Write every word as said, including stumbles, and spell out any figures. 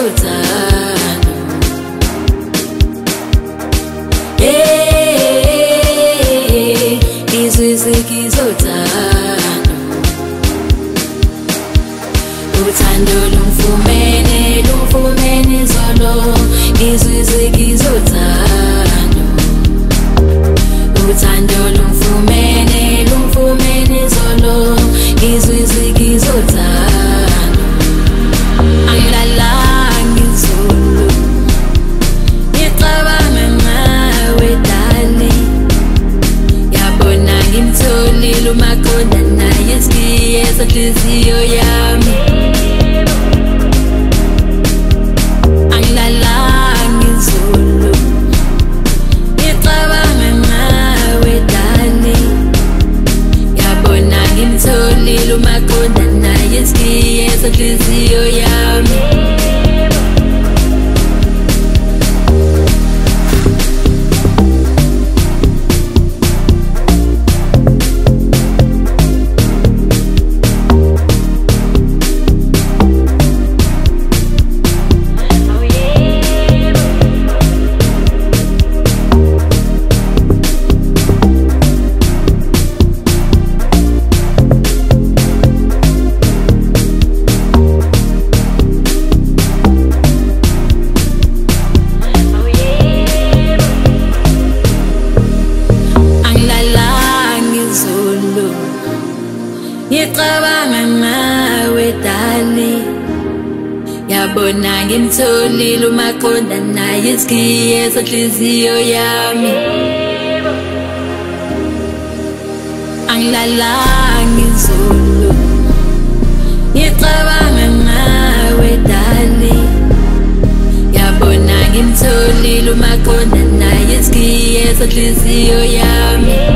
uthando. Hey, ngizwisikiza uthando. Uthando lumfumene, lumfumene zolo. Ngizwisikiza uthando. Uthando lumfumene, lumfumene zolo. Ngizwisikiza uthando. Angilalangi izolo, ngicabanga ngawe darling. Yabona ngimtholile uMakhanda naye siyeza inhliziyo yami. Angilalangi izolo, ngicabanga ngawe darling. Yabona ngimtholile uMakhanda naye siyeza inhliziyo yami. Ngicabanga ngawe darling. Yabona ngimtholile uMakhanda naye siyeza inhliziyo yami. Angilalangi izolo, ngicabanga ngawe darling. Yabona ngimtholile uMakhanda naye siyeza inhliziyo yami.